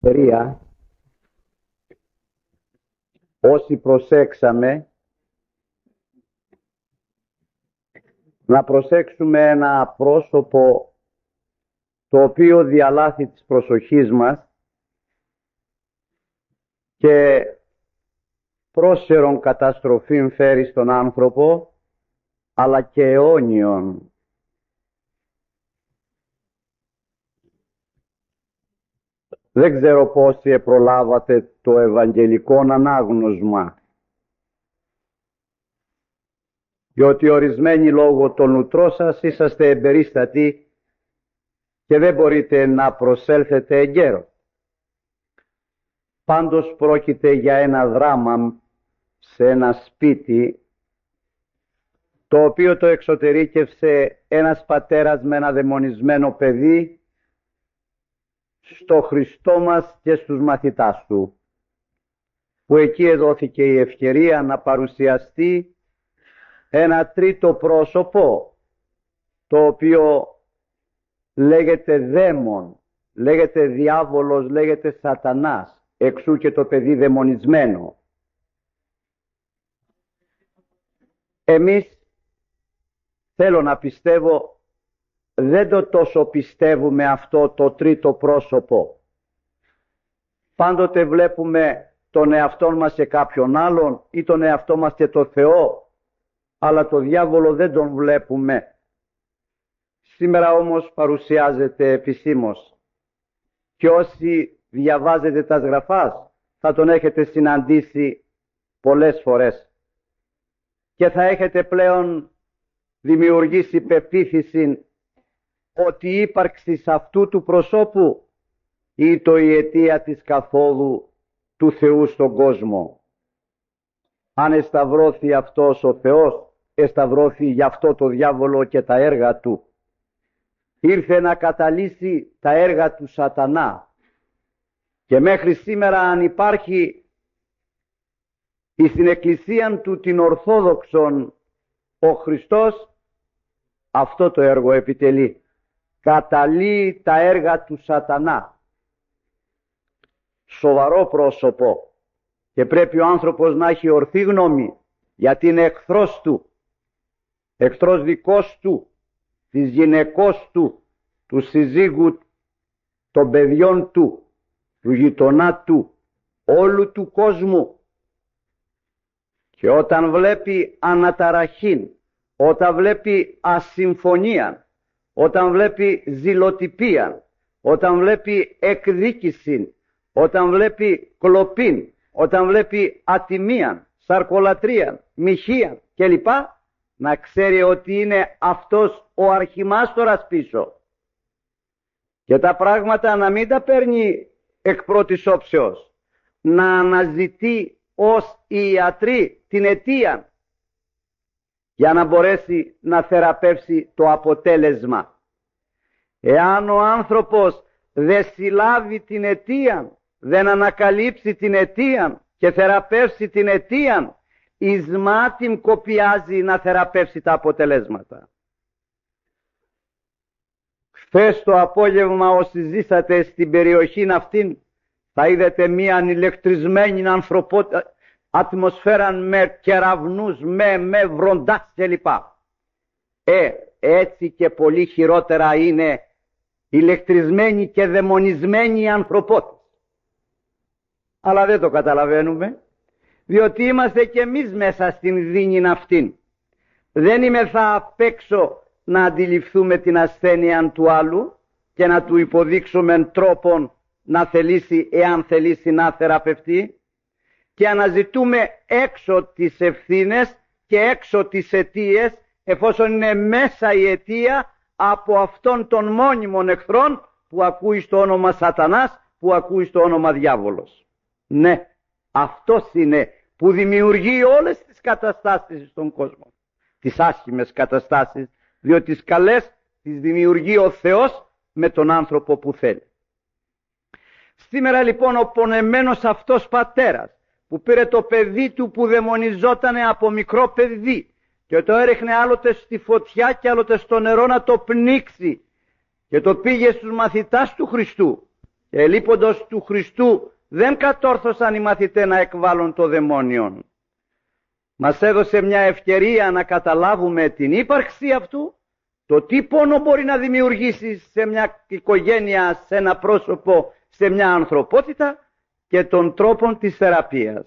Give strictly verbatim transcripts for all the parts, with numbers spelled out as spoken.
ευκαιρία, όσοι προσέξαμε, να προσέξουμε ένα πρόσωπο το οποίο διαλάθει της προσοχής μας και πρόσερον καταστροφήν φέρει στον άνθρωπο, αλλά και αιώνιον. Δεν ξέρω πόσοι προλάβατε το ευαγγελικό ανάγνωσμα, διότι ορισμένοι λόγω των νουτρών σας είσαστε εμπερίστατοι και δεν μπορείτε να προσέλθετε εγκαίρως. Πάντως πρόκειται για ένα δράμα σε ένα σπίτι, το οποίο το εξωτερήκευσε ένας πατέρας με ένα δαιμονισμένο παιδί στο Χριστό μας και στους μαθητάς του, που εκεί εδόθηκε η ευκαιρία να παρουσιαστεί ένα τρίτο πρόσωπο, το οποίο λέγεται δαίμον, λέγεται διάβολος, λέγεται σατανάς, εξού και το παιδί δαιμονισμένο. Εμείς, θέλω να πιστεύω, δεν το τόσο πιστεύουμε αυτό το τρίτο πρόσωπο. Πάντοτε βλέπουμε τον εαυτό μας σε κάποιον άλλον ή τον εαυτό μας και το Θεό, αλλά το διάβολο δεν τον βλέπουμε. Σήμερα όμως παρουσιάζεται επισήμως και όσοι διαβάζετε τα γραφάς θα τον έχετε συναντήσει πολλές φορές και θα έχετε πλέον δημιουργήσει πεποίθηση ότι η ύπαρξη αυτού του προσώπου ήτο η αιτία της καθόδου του Θεού στον κόσμο. Αν εσταυρώθη αυτός ο Θεός, εσταυρώθη γι' αυτό το διάβολο και τα έργα του. Ήρθε να καταλύσει τα έργα του σατανά. Και μέχρι σήμερα, αν υπάρχει στην εκκλησία του την Ορθόδοξον ο Χριστός, αυτό το έργο επιτελεί. Καταλύει τα έργα του σατανά. Σοβαρό πρόσωπο και πρέπει ο άνθρωπος να έχει ορθή γνώμη, γιατί είναι εχθρός του, εχθρός δικός του, της γυναικός του, του συζύγου, των παιδιών του, του γειτονά του, όλου του κόσμου. Και όταν βλέπει αναταραχήν, όταν βλέπει ασυμφωνία, όταν βλέπει ζηλοτυπία, όταν βλέπει εκδίκηση, όταν βλέπει κλοπήν, όταν βλέπει ατιμία, σαρκολατρία, μοιχεία κλπ, να ξέρει ότι είναι αυτός ο αρχιμάστορας πίσω. Και τα πράγματα να μην τα παίρνει εκ πρώτης όψεως, να αναζητεί ως οι ιατροί την αιτία για να μπορέσει να θεραπεύσει το αποτέλεσμα. Εάν ο άνθρωπος δεν συλλάβει την αιτία, δεν ανακαλύψει την αιτία και θεραπεύσει την αιτία, εις μάτιν κοπιάζει να θεραπεύσει τα αποτελέσματα. Χθες το απόγευμα όσοι ζήσατε στην περιοχή αυτήν, θα είδατε μία ανηλεκτρισμένη ανθρωπότητα, ατμοσφαίρα με κεραυνούς, με, με βροντάς κλπ. Ε, έτσι και πολύ χειρότερα είναι ηλεκτρισμένοι και δαιμονισμένοι ανθρωπότες. Αλλά δεν το καταλαβαίνουμε, διότι είμαστε και εμείς μέσα στην δίνη αυτήν. Δεν είμαι θα απ' έξω να αντιληφθούμε την ασθένεια του άλλου και να του υποδείξουμε τρόπον να θελήσει, εάν θελήσει να θεραπευτεί, και αναζητούμε έξω τις ευθύνες και έξω τις αιτίες, εφόσον είναι μέσα η αιτία από αυτόν τον μόνιμον εχθρόν που ακούει στο όνομα Σατανάς, που ακούει στο όνομα Διάβολος. Ναι, αυτός είναι που δημιουργεί όλες τις καταστάσεις στον κόσμο, τις άσχημες καταστάσεις, διότι τις καλές τις δημιουργεί ο Θεός με τον άνθρωπο που θέλει. Σήμερα λοιπόν ο πονεμένος αυτός πατέρας που πήρε το παιδί του που δαιμονιζότανε από μικρό παιδί και το έριχνε άλλοτε στη φωτιά και άλλοτε στο νερό να το πνίξει και το πήγε στους μαθητάς του Χριστού και λείποντος του Χριστού δεν κατόρθωσαν οι μαθητές να εκβάλουν το δαιμόνιον. Μας έδωσε μια ευκαιρία να καταλάβουμε την ύπαρξη αυτού, το τι πόνο μπορεί να δημιουργήσει σε μια οικογένεια, σε ένα πρόσωπο, σε μια ανθρωπότητα και των τρόπων της θεραπείας.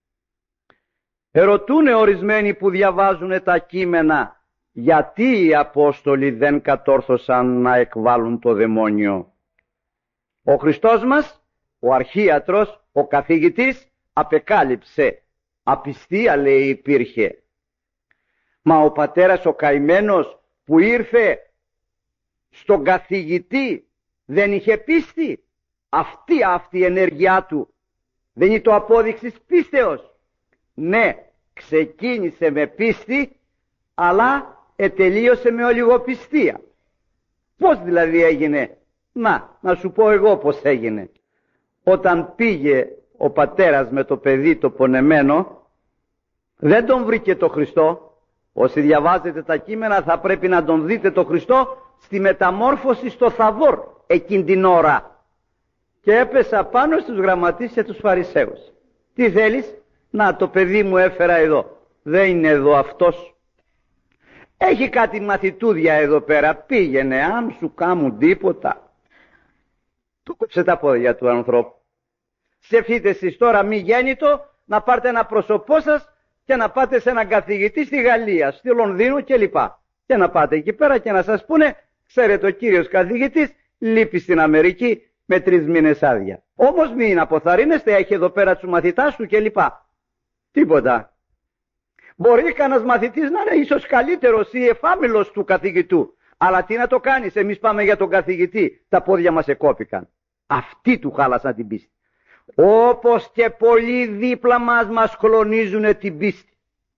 Ερωτούνε ορισμένοι που διαβάζουν τα κείμενα γιατί οι Απόστολοι δεν κατόρθωσαν να εκβάλουν το δαιμόνιο. Ο Χριστός μας, ο αρχίατρος, ο καθηγητής, απεκάλυψε. Απιστία, λέει, υπήρχε. Μα ο πατέρας ο καημένος που ήρθε στον καθηγητή δεν είχε πίστη. Αυτή αυτή η ενέργειά του δεν είναι το απόδειξης πίστεως. Ναι, ξεκίνησε με πίστη, αλλά ετελείωσε με ολιγοπιστία. Πώς δηλαδή έγινε? Να, να σου πω εγώ πώς έγινε. Όταν πήγε ο πατέρας με το παιδί το πονεμένο, δεν τον βρήκε το Χριστό. Όσοι διαβάζετε τα κείμενα θα πρέπει να τον δείτε το Χριστό στη μεταμόρφωση στο Θαβόρ εκείνη την ώρα. Και έπεσα πάνω στους γραμματείς και τους Φαρισαίους. Τι θέλεις? Να, το παιδί μου έφερα εδώ. Δεν είναι εδώ αυτός. Έχει κάτι μαθητούδια εδώ πέρα. Πήγαινε, αν σου κάμουν τίποτα. Του κόψε τα πόδια του ανθρώπου. Σκεφτείτε εσείς τώρα μη γέννητο να πάρετε ένα πρόσωπό σας και να πάτε σε έναν καθηγητή στη Γαλλία, στη Λονδίνο κλπ. Και να πάτε εκεί πέρα και να σας πούνε, ξέρετε, ο κύριος καθηγητής λείπει στην Αμερική με τρεις μήνες άδεια. Όμως μην αποθαρρύνεστε, έχει εδώ πέρα τους μαθητάς του κλπ. Τίποτα. Μπορεί κανένας μαθητής να είναι ίσως καλύτερος ή εφάμιλος του καθηγητού. Αλλά τι να το κάνεις, εμείς πάμε για τον καθηγητή, τα πόδια μας εκόπηκαν. Αυτοί του χάλασαν την πίστη. Όπως και πολλοί δίπλα μας μας κλονίζουν την πίστη.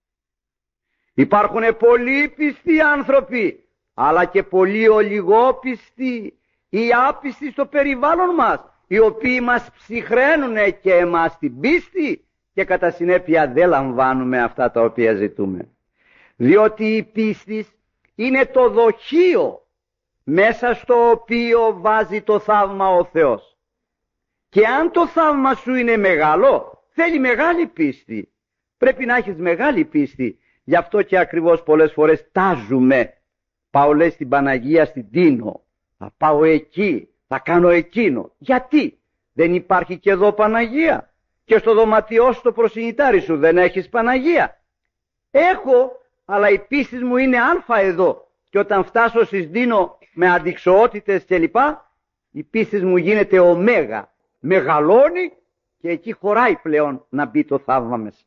Υπάρχουν πολλοί πιστοί άνθρωποι, αλλά και πολλοί ολιγόπιστοι ή άπιστοι στο περιβάλλον μας, οι οποίοι μας ψυχραίνουν και εμάς την πίστη και κατά συνέπεια δεν λαμβάνουμε αυτά τα οποία ζητούμε. Διότι η πίστη είναι το δοχείο μέσα στο οποίο βάζει το θαύμα ο Θεός. Και αν το θαύμα σου είναι μεγάλο, θέλει μεγάλη πίστη. Πρέπει να έχεις μεγάλη πίστη. Γι' αυτό και ακριβώς πολλές φορές τάζουμε. Πάω, λέει, στην Παναγία στην Τίνο. Θα πάω εκεί, θα κάνω εκείνο. Γιατί? Δεν υπάρχει και εδώ Παναγία? Και στο δωματιό στο προσυνητάρι σου δεν έχεις Παναγία? Έχω, αλλά η πίστη μου είναι αλφα εδώ. Και όταν φτάσω στις Τίνο με αντιξοότητες κλπ, η πίστη μου γίνεται ωμέγα. Μεγαλώνει και εκεί χωράει πλέον να μπει το θαύμα μέσα.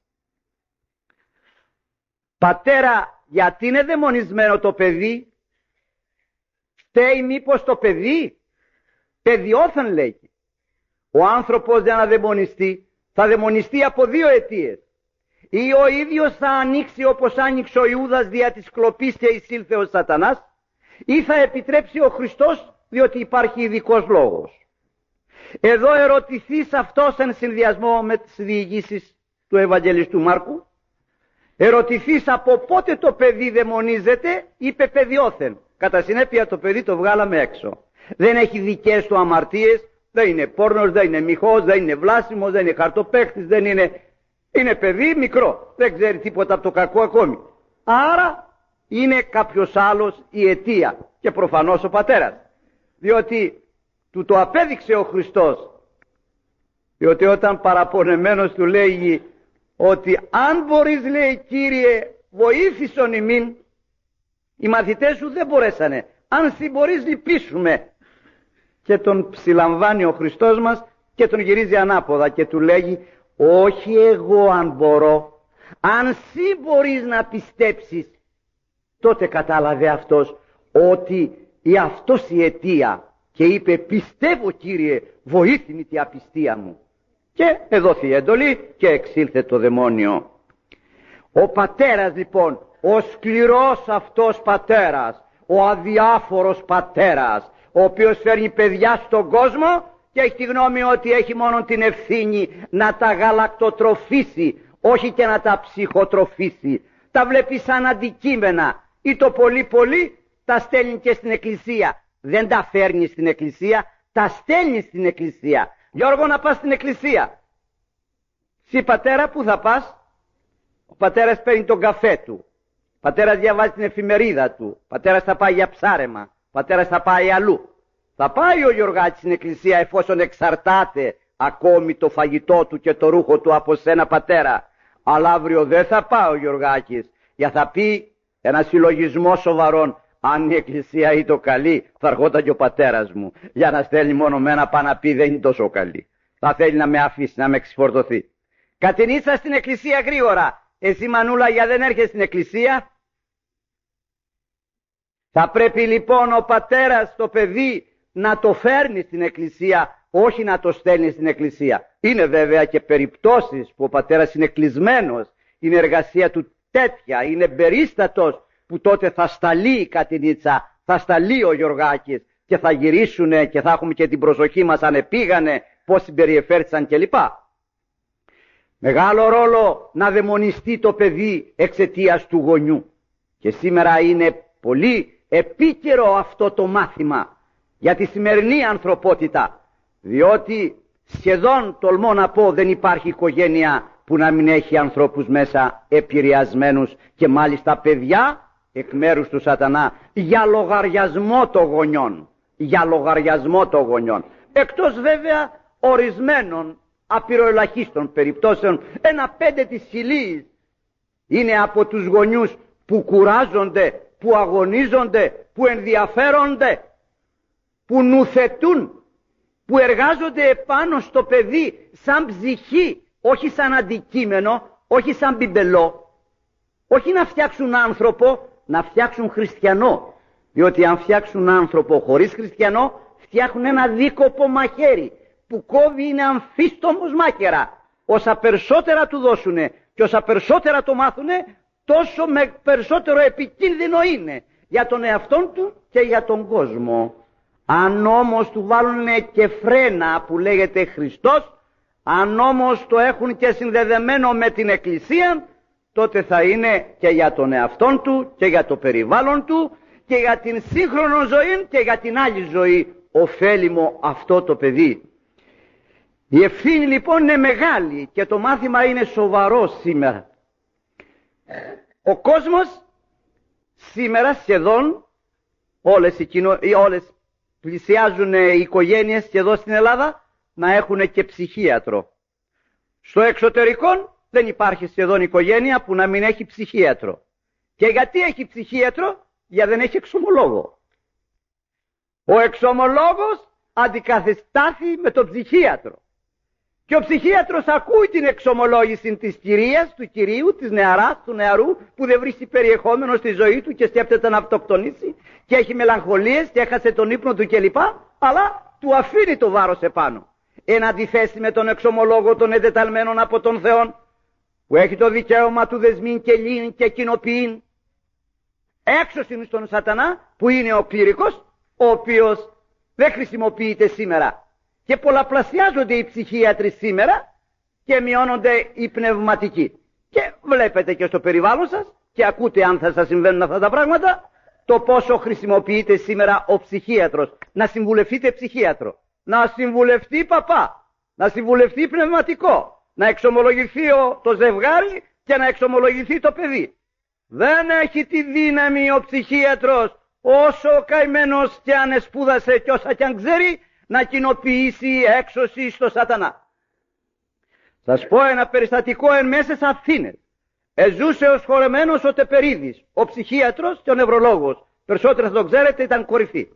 Πατέρα, γιατί είναι δαιμονισμένο το παιδί? Φταίει μήπως το παιδί? Παιδιόθεν λέγει. Ο άνθρωπος για να δαιμονιστεί θα δαιμονιστεί από δύο αιτίες. Ή ο ίδιος θα ανοίξει όπως άνοιξε ο Ιούδας δια της κλοπής και εισήλθε ο Σατανάς, ή θα επιτρέψει ο Χριστός διότι υπάρχει ειδικός λόγος. Εδώ ερωτηθείς αυτός εν συνδυασμό με τις διηγήσεις του Ευαγγελιστού Μάρκου. Ερωτηθείς από πότε το παιδί δαιμονίζεται, είπε παιδιόθεν. Κατά συνέπεια το παιδί το βγάλαμε έξω. Δεν έχει δικές του αμαρτίες, δεν είναι πόρνος, δεν είναι μοιχός, δεν είναι βλάσιμος, δεν είναι χαρτοπαίχτης, δεν είναι... Είναι παιδί μικρό, δεν ξέρει τίποτα από το κακό ακόμη. Άρα είναι κάποιος άλλος η αιτία και προφανώς ο πατέρας. Διότι του το απέδειξε ο Χριστός. Διότι όταν παραπονεμένος του λέγει ότι αν μπορείς, λέει, Κύριε, βοήθησον ημίν, οι μαθητές σου δεν μπορέσανε. Αν συ μπορείς, λυπήσουμε. Και τον ψιλαμβάνει ο Χριστός μας και τον γυρίζει ανάποδα και του λέγει, όχι εγώ αν μπορώ, αν συ μπορείς να πιστέψεις. Τότε κατάλαβε αυτός ότι η αυτός η αιτία και είπε, πιστεύω, Κύριε, βοήθημη τη απιστία μου. Και εδόθη η εντολή και εξήλθε το δαιμόνιο. Ο πατέρας λοιπόν, ο σκληρός αυτός πατέρας, ο αδιάφορος πατέρας, ο οποίος φέρνει παιδιά στον κόσμο και έχει τη γνώμη ότι έχει μόνο την ευθύνη να τα γαλακτοτροφήσει, όχι και να τα ψυχοτροφήσει. Τα βλέπει σαν αντικείμενα ή το πολύ πολύ τα στέλνει και στην εκκλησία. Δεν τα φέρνει στην εκκλησία, τα στέλνει στην εκκλησία. Γιώργο, να πας στην εκκλησία. Συ πατέρα, πού θα πας? Ο πατέρας παίρνει τον καφέ του. Ο πατέρας διαβάζει την εφημερίδα του. Ο πατέρας θα πάει για ψάρεμα. Ο πατέρας θα πάει αλλού. Θα πάει ο Γιωργάκης στην εκκλησία εφόσον εξαρτάται ακόμη το φαγητό του και το ρούχο του από σένα, πατέρα. Αλλά αύριο δεν θα πάει ο Γιωργάκης, για θα πει ένα συλλογισμό σοβαρόν. Αν η εκκλησία είναι το καλή, θα αργόταν και ο πατέρας μου. Για να στέλνει μόνο μένα πάνω να πει δεν είναι τόσο καλή. Θα θέλει να με αφήσει, να με εξφορτωθεί. Κατηνίσα στην εκκλησία γρήγορα. Εσύ, Μανούλα, για δεν έρχεσαι στην εκκλησία. Θα πρέπει λοιπόν ο πατέρας το παιδί να το φέρνει στην εκκλησία, όχι να το στέλνει στην εκκλησία. Είναι βέβαια και περιπτώσεις που ο πατέρας είναι κλεισμένος, είναι εργασία του τέτοια, είναι περίστατος, που τότε θα σταλεί η Κατηνίτσα, θα σταλεί ο Γιωργάκης και θα γυρίσουνε και θα έχουμε και την προσοχή μας αν επήγανε, πώς συμπεριεφέρθησαν κλπ. Μεγάλο ρόλο να δαιμονιστεί το παιδί εξαιτίας του γονιού. Και σήμερα είναι πολύ επίκαιρο αυτό το μάθημα για τη σημερινή ανθρωπότητα, διότι σχεδόν τολμώ να πω δεν υπάρχει οικογένεια που να μην έχει ανθρώπους μέσα επηρεασμένους και μάλιστα παιδιά εκ μέρους του σατανά για λογαριασμό των γονιών, για λογαριασμό των γονιών, εκτός βέβαια ορισμένων απειροελαχίστων περιπτώσεων. Ένα πέντε της χιλής είναι από τους γονιούς που κουράζονται, που αγωνίζονται, που ενδιαφέρονται, που νουθετούν, που εργάζονται επάνω στο παιδί σαν ψυχή, όχι σαν αντικείμενο, όχι σαν μπιμπελό, όχι να φτιάξουν άνθρωπο, να φτιάξουν χριστιανό. Διότι αν φτιάξουν άνθρωπο χωρίς χριστιανό, φτιάχνουν ένα δίκοπο μαχαίρι που κόβει, είναι αμφίστομος μάχαιρα. Όσα περισσότερα του δώσουνε και όσα περισσότερα το μάθουνε, τόσο με περισσότερο επικίνδυνο είναι για τον εαυτόν του και για τον κόσμο. Αν όμως του βάλουν και φρένα που λέγεται Χριστός, αν όμως το έχουν και συνδεδεμένο με την Εκκλησία, τότε θα είναι και για τον εαυτόν του και για το περιβάλλον του και για την σύγχρονη ζωή και για την άλλη ζωή ωφέλιμο αυτό το παιδί. Η ευθύνη λοιπόν είναι μεγάλη και το μάθημα είναι σοβαρό σήμερα. Ο κόσμος σήμερα σχεδόν όλες οι, κοινο... όλες πλησιάζουν οι οικογένειες και εδώ στην Ελλάδα να έχουν και ψυχίατρο. Στο εξωτερικό δεν υπάρχει σχεδόν οικογένεια που να μην έχει ψυχίατρο. Και γιατί έχει ψυχίατρο? Γιατί δεν έχει εξομολόγο. Ο εξομολόγος αντικαθιστάθη με τον ψυχίατρο. Και ο ψυχίατρος ακούει την εξομολόγηση της κυρίας, του κυρίου, της νεαράς, του νεαρού που δεν βρίσκει περιεχόμενο στη ζωή του και σκέφτεται να αυτοκτονήσει και έχει μελαγχολίες και έχασε τον ύπνο του κλπ. Αλλά του αφήνει το βάρος επάνω. Εν αντιθέσει με τον εξομολόγο των εντεταλμένων από τον Θεό, που έχει το δικαίωμα του δεσμήν και λύν και κοινοποιήν, έξω στον σατανά που είναι ο κληρικός, ο οποίος δεν χρησιμοποιείται σήμερα. Και πολλαπλασιάζονται οι ψυχίατροι σήμερα και μειώνονται οι πνευματικοί. Και βλέπετε και στο περιβάλλον σας και ακούτε αν θα σας συμβαίνουν αυτά τα πράγματα, το πόσο χρησιμοποιείται σήμερα ο ψυχίατρος. Να συμβουλευτείτε ψυχίατρο, να συμβουλευτεί παπά, να συμβουλευτεί πνευματικό, να εξομολογηθεί το ζευγάρι και να εξομολογηθεί το παιδί. Δεν έχει τη δύναμη ο ψυχίατρος, όσο ο καημένος και αν εσπούδασε και όσα κι αν ξέρει, να κοινοποιήσει έξωση στο σατανά. Σας πω ένα περιστατικό εν μέσες Αθήνες. Εζούσε ο σχολεμένος ο Τεπερίδης, ο ψυχίατρος και ο νευρολόγος. Περισσότερο θα το ξέρετε, ήταν κορυφή.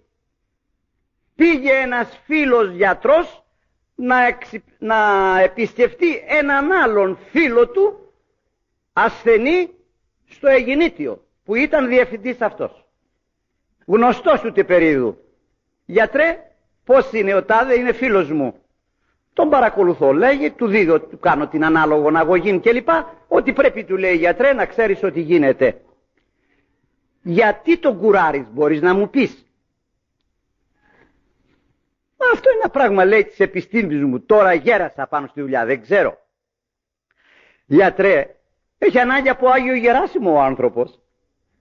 Πήγε ένας φίλος γιατρός να, εξυ... να επισκεφτεί έναν άλλον φίλο του ασθενή στο Αιγινήτιο, που ήταν διευθυντής αυτός. Γνωστός του Τεπερίδου. Γιατρέ, πώς είναι ο τάδε? Είναι φίλος μου. Τον παρακολουθώ, λέγει, του δίδω, του κάνω την ανάλογο αγωγή κλπ. Ότι πρέπει, του λέει, γιατρέ, να ξέρεις ότι γίνεται. Γιατί τον κουράρεις, μπορείς να μου πεις? Αυτό είναι ένα πράγμα, λέει, της επιστήμης μου. Τώρα γέρασα πάνω στη δουλειά, δεν ξέρω. Γιατρέ, έχει ανάγκη από Άγιο Γεράσιμο ο άνθρωπος.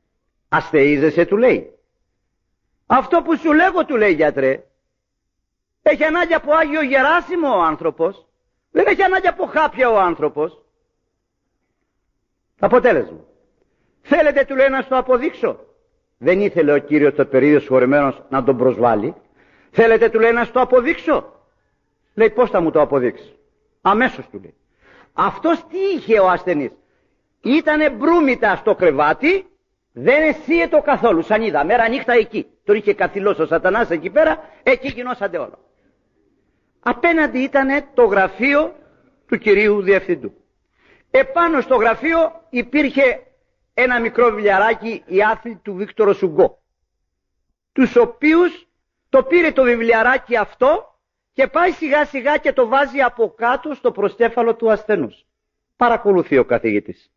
Ασθείζεσαι, του λέει. Αυτό που σου λέγω, του λέει, γιατρέ, Έχει ανάγκη από Άγιο Γεράσιμο ο άνθρωπος. Δεν έχει ανάγκη από χάπια ο άνθρωπος. Αποτέλεσμα. Θέλετε, του λέει, να στο αποδείξω. Δεν ήθελε ο Κύριος το περίδιο συγχωρεμένος να τον προσβάλλει. Θέλετε, του λέει, να στο αποδείξω. Λέει, πώς θα μου το αποδείξει? Αμέσως, του λέει. Αυτός τι είχε ο ασθενής? Ήτανε μπρούμητα στο κρεβάτι, δεν εσύετο καθόλου, σαν είδα, μέρα νύχτα εκεί. Τον είχε καθυλώσει ο σατανάς εκεί πέρα, εκεί γινόσαντε όλα. Απέναντι ήτανε το γραφείο του κυρίου διευθυντού. Επάνω στο γραφείο υπήρχε ένα μικρό βιβλιαράκι, οι άθλοι του Βίκτορο Σουγκό, τους οποίους το πήρε το βιβλιαράκι αυτό και πάει σιγά σιγά και το βάζει από κάτω στο προστέφαλο του ασθενούς. Παρακολουθεί ο καθηγητής.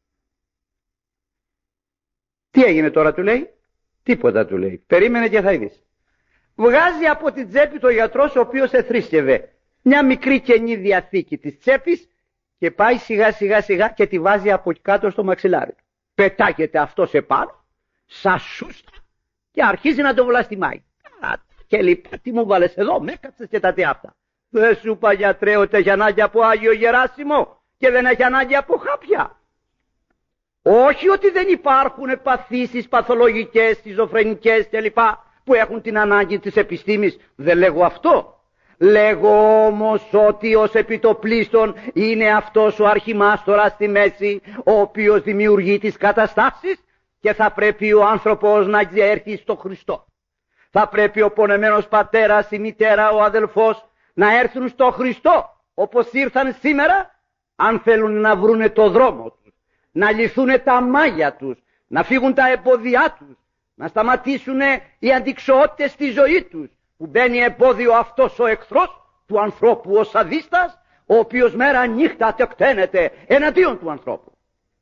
Τι έγινε τώρα, του λέει? Τίποτα, του λέει. Περίμενε και θα είδεις. Βγάζει από την τσέπη το γιατρός, ο οποίος εθρίσκευε μια μικρή καινή διαθήκη της τσέπης και πάει σιγά σιγά σιγά και τη βάζει από κάτω στο μαξιλάρι. Πετάγεται αυτός επάνω, σαν σούστα, και αρχίζει να το βλαστημάει. Και λοιπά, τι μου βάλες εδώ, με έκατσες και τα τι αυτά. Δεν σου είπα, γιατρέ, ότι έχει ανάγκη από Άγιο Γεράσιμο και δεν έχει ανάγκη από χάπια? Όχι ότι δεν υπάρχουν παθήσεις παθολογικές, σιζοφρενικές κλπ. Που έχουν την ανάγκη της επιστήμης. Δεν λέγω αυτό. Λέγω όμως ότι ως επιτοπλίστων είναι αυτός ο αρχιμάστορας στη μέση, ο οποίος δημιουργεί τις καταστάσεις, και θα πρέπει ο άνθρωπος να έρθει στο Χριστό. Θα πρέπει ο πονεμένος πατέρας, η μητέρα, ο αδελφός να έρθουν στο Χριστό, όπως ήρθαν σήμερα, αν θέλουν να βρούνε το δρόμο τους, να λυθούν τα μάγια τους, να φύγουν τα εμπόδια τους, να σταματήσουν οι αντιξοότητες στη ζωή τους, που μπαίνει εμπόδιο αυτός ο εχθρός του ανθρώπου, ο σαδίστας, ο οποίος μέρα νύχτα τεκταίνεται εναντίον του ανθρώπου.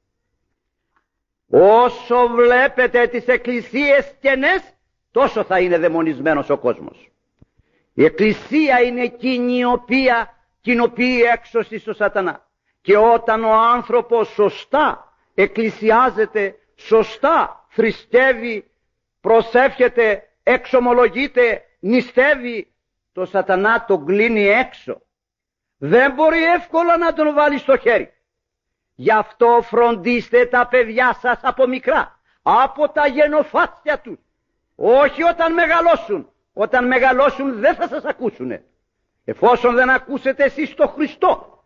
Όσο βλέπετε τις εκκλησίες κενές, τόσο θα είναι δαιμονισμένος ο κόσμος. Η εκκλησία είναι εκείνη η οποία κοινοποιεί έξωση στο σατανά. Και όταν ο άνθρωπος σωστά εκκλησιάζεται, σωστά θρησκεύει, προσεύχεται, εξομολογείται, νηστεύει, το σατανά τον κλείνει έξω. Δεν μπορεί εύκολα να τον βάλει στο χέρι. Γι' αυτό φροντίστε τα παιδιά σας από μικρά, από τα γενοφάτσια τους. Όχι όταν μεγαλώσουν. Όταν μεγαλώσουν δεν θα σας ακούσουνε. Εφόσον δεν ακούσετε εσείς το Χριστό,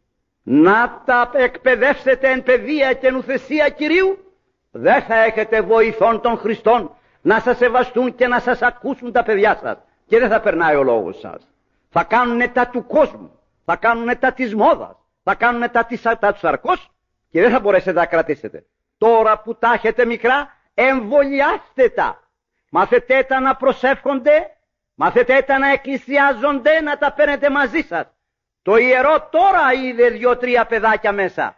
να τα εκπαιδεύσετε εν παιδεία και νουθεσία Κυρίου, δεν θα έχετε βοηθών των Χριστών να σας σεβαστούν και να σας ακούσουν τα παιδιά σας, και δεν θα περνάει ο λόγος σας. Θα κάνουνε τα του κόσμου, θα κάνουνε τα της μόδας, θα κάνουνε τα, της, τα του σαρκός, και δεν θα μπορέσετε να τα κρατήσετε. Τώρα που τα έχετε μικρά, εμβολιάστε τα. Μάθετε τα να προσεύχονται, μάθετε τα να εκκλησιάζονται, να τα παίρνετε μαζί σας. Το ιερό τώρα είδε δύο-τρία παιδάκια μέσα.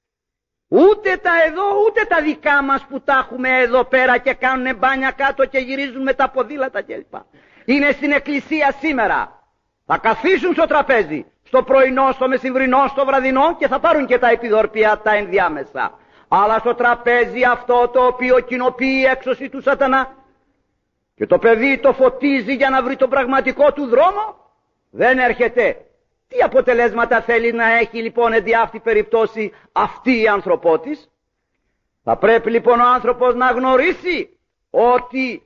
Ούτε τα εδώ, ούτε τα δικά μας που τα έχουμε εδώ πέρα και κάνουν μπάνια κάτω και γυρίζουν με τα ποδήλατα κλπ. Είναι στην εκκλησία σήμερα. Θα καθίσουν στο τραπέζι, στο πρωινό, στο μεσημβρινό, στο βραδινό, και θα πάρουν και τα επιδορπία τα ενδιάμεσα. Αλλά στο τραπέζι αυτό το οποίο κοινοποιεί η έξωση του σατανά, και το παιδί το φωτίζει για να βρει τον πραγματικό του δρόμο, δεν έρχεται. Τι αποτελέσματα θέλει να έχει λοιπόν εν αυτή περιπτώσει αυτή η ανθρωπότης? Θα πρέπει λοιπόν ο άνθρωπος να γνωρίσει ότι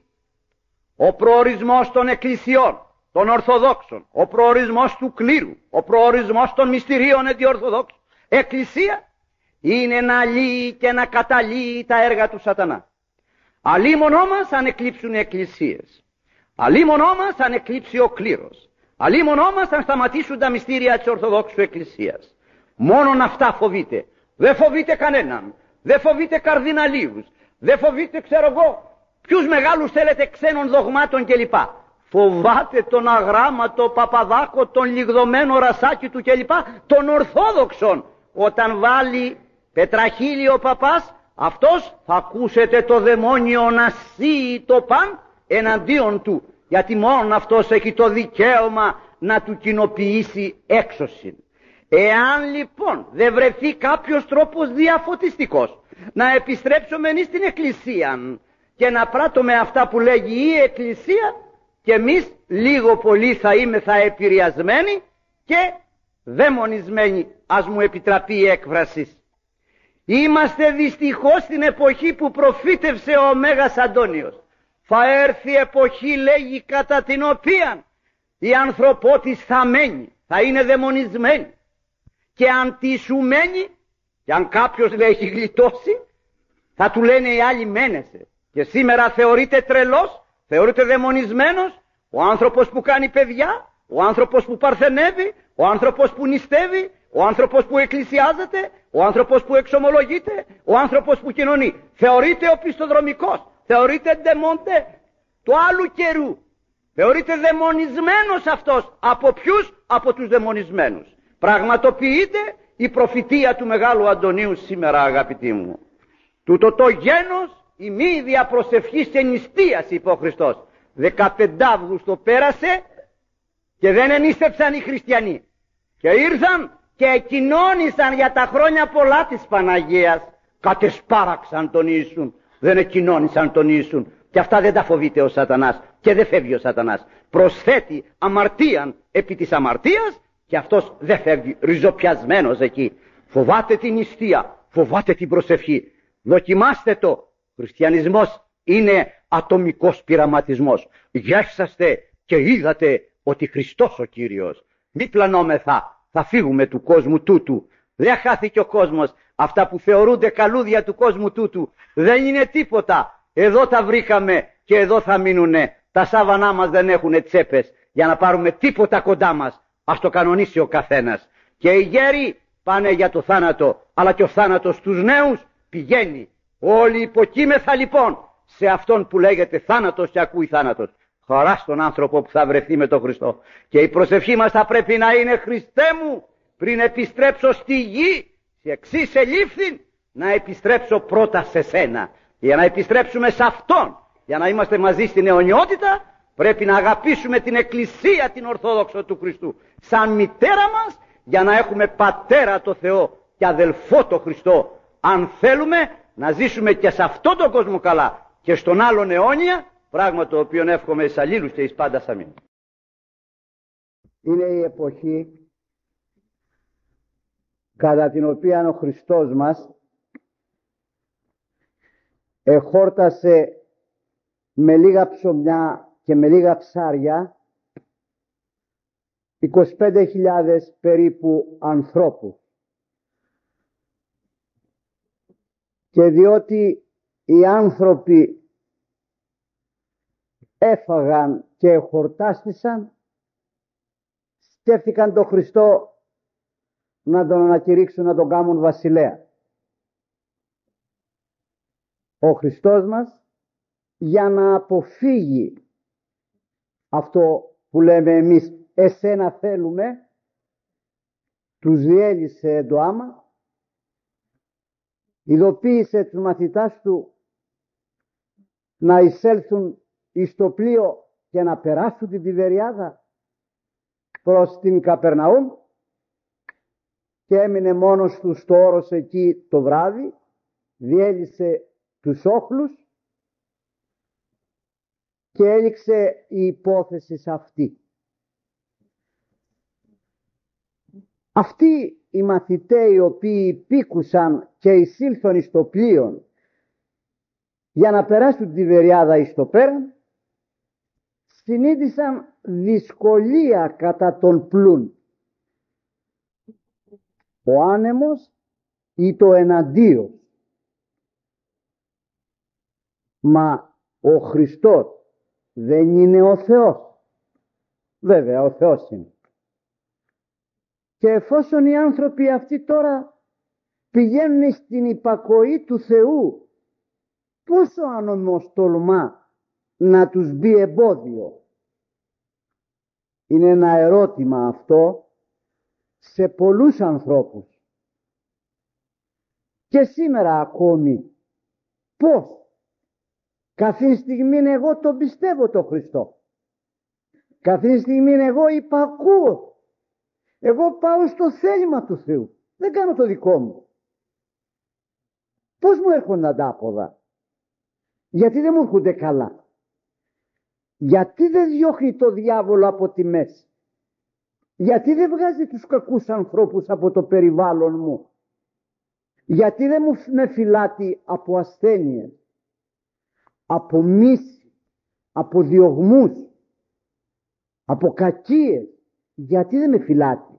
ο προορισμός των εκκλησιών, των Ορθοδόξων, ο προορισμός του κλήρου, ο προορισμός των μυστηρίων αντιορθοδόξων εκκλησία είναι να λύει και να καταλύει τα έργα του σατανά. Αλίμονό μας αν εκλείψουν οι εκκλησίες, αλίμονό μας αν εκλείψει ο κλήρος, αλίμονό μας αν σταματήσουν τα μυστήρια της Ορθοδόξου Εκκλησίας. Μόνον αυτά φοβείται. Δεν φοβείται κανέναν. Δεν φοβείται καρδιναλίους. Δεν φοβείται, ξέρω εγώ, ποιους μεγάλους θέλετε ξένων δογμάτων κλπ. Φοβάται τον αγράμματο Παπαδάκο, τον λιγδωμένο ρασάκι του κλπ. Των Ορθόδοξων. Όταν βάλει πετραχύλι ο παπάς, αυτός θα ακούσετε το δαιμόνιο να σύει το παν εναντίον του. Γιατί μόνο αυτός έχει το δικαίωμα να του κοινοποιήσει έξωση. Εάν λοιπόν δεν βρεθεί κάποιος τρόπος διαφωτιστικός να επιστρέψουμε στην Εκκλησία και να πράττουμε αυτά που λέγει η Εκκλησία, και εμείς λίγο πολύ θα είμαι θα επηρεασμένοι και δαιμονισμένοι, ας μου επιτραπεί η έκφραση. Είμαστε δυστυχώς στην εποχή που προφήτευσε ο Μέγας Αντώνιος. Θα έρθει εποχή, λέγει, κατά την οποία η ανθρωπότης θα μένει, θα είναι δαιμονισμένη, και αν τι σου μένει, και αν κάποιος λέει έχει γλιτώσει, θα του λένε οι άλλοι μένεσαι. Και σήμερα θεωρείται τρελός, θεωρείται δαιμονισμένος ο άνθρωπος που κάνει παιδιά, ο άνθρωπος που παρθενεύει, ο άνθρωπος που νηστεύει, ο άνθρωπος που εκκλησιάζεται, ο άνθρωπος που εξομολογείται, ο άνθρωπος που κοινωνεί. Θεωρείται οπισθοδρομικός, θεωρείται ντεμόντε του άλλου καιρού. Θεωρείται δαιμονισμένος αυτός. Από ποιους? Από τους δαιμονισμένους. Πραγματοποιείται η προφητεία του Μεγάλου Αντωνίου σήμερα, αγαπητοί μου. Τούτο το γένος η μη διαπροσευχής και νηστείας, είπε ο Χριστός. δεκαπέντε Αυγούστου πέρασε και δεν ενίστεψαν οι χριστιανοί. Και ήρθαν και κοινώνησαν για τα χρόνια πολλά της Παναγίας. Κατεσπάραξαν τον Ιησούν. Δεν εκοινώνησαν τον Ιησούν. Και αυτά δεν τα φοβείται ο σατανάς. Και δεν φεύγει ο σατανάς. Προσθέτει αμαρτίαν επί της αμαρτίας και αυτός δεν φεύγει ριζοπιασμένος εκεί. Φοβάται την νηστεία, φοβάται την προσευχή. Δοκιμάστε το. Ο χριστιανισμός είναι ατομικός πειραματισμός. Γεύσαστε και είδατε ότι Χριστός ο Κύριος. Μη πλανόμεθα, θα φύγουμε του κόσμου τούτου. Δεν χάθηκε ο κόσμος. Αυτά που θεωρούνται καλούδια του κόσμου τούτου δεν είναι τίποτα. Εδώ τα βρήκαμε και εδώ θα μείνουνε. Τα σάβανά μας δεν έχουνε τσέπες για να πάρουμε τίποτα κοντά μας. Ας το κανονίσει ο καθένας. Και οι γέροι πάνε για το θάνατο, αλλά και ο θάνατος στους νέους πηγαίνει. Όλοι υποκείμεθα λοιπόν σε αυτόν που λέγεται θάνατος και ακούει θάνατος. Χαρά στον άνθρωπο που θα βρεθεί με τον Χριστό. Και η προσευχή μας θα πρέπει να είναι: Χριστέ μου, πριν επιστρέψω στη γη, σε εξής ελήφθην, να επιστρέψω πρώτα σε σένα. Για να επιστρέψουμε σε αυτόν, για να είμαστε μαζί στην αιωνιότητα, πρέπει να αγαπήσουμε την Εκκλησία την Ορθόδοξο του Χριστού σαν μητέρα μας, για να έχουμε πατέρα το Θεό και αδελφό το Χριστό. Αν θέλουμε να ζήσουμε και σε αυτόν τον κόσμο καλά και στον άλλον αιώνια, πράγμα το οποίο εύχομαι εις αλλήλους και εις πάντας αμήν. Είναι η εποχή κατά την οποία ο Χριστός μας εχόρτασε με λίγα ψωμιά και με λίγα ψάρια είκοσι πέντε χιλιάδες περίπου ανθρώπους. Και διότι οι άνθρωποι έφαγαν και χορτάστησαν, σκέφτηκαν τον Χριστό να τον ανακηρύξουν, να τον κάνουν βασιλέα. Ο Χριστός μας, για να αποφύγει αυτό που λέμε εμείς εσένα θέλουμε, τους διέλυσε το άμα, ειδοποίησε τους μαθητάς του να εισέλθουν εις το πλοίο και να περάσουν την Τιβεριάδα προς την Καπερναούμ, και έμεινε μόνος του στο όρος εκεί το βράδυ, διέλυσε τους όχλους και έληξε η υπόθεση σε αυτή. Αυτοί οι μαθηταίοι οι οποίοι υπήκουσαν και εισήλθον εις το πλοίο για να περάσουν την Τιβεριάδα εις το πέραν, συνείδησαν δυσκολία κατά τον πλούν. Ο άνεμος ή το εναντίον. Μα ο Χριστός δεν είναι ο Θεός. Βέβαια ο Θεός είναι. Και εφόσον οι άνθρωποι αυτοί τώρα πηγαίνουν στην υπακοή του Θεού, πόσο άνομος τολμά να τους μπει εμπόδιο? Είναι ένα ερώτημα αυτό σε πολλούς ανθρώπους. Και σήμερα ακόμη, πώς? Καθήν στιγμή εγώ τον πιστεύω τον Χριστό. Καθήν στιγμή εγώ υπακούω. Εγώ πάω στο θέλημα του Θεού. Δεν κάνω το δικό μου. Πώς μου έρχονται αντάποδα? Γιατί δεν μου έρχονται καλά? Γιατί δεν διώχνει το διάβολο από τη μέση? Γιατί δεν βγάζει τους κακούς ανθρώπους από το περιβάλλον μου? Γιατί δεν μου με φυλάτει από ασθένειες, από μίση, από διωγμούς, από κακίες? Γιατί δεν με φυλάτει?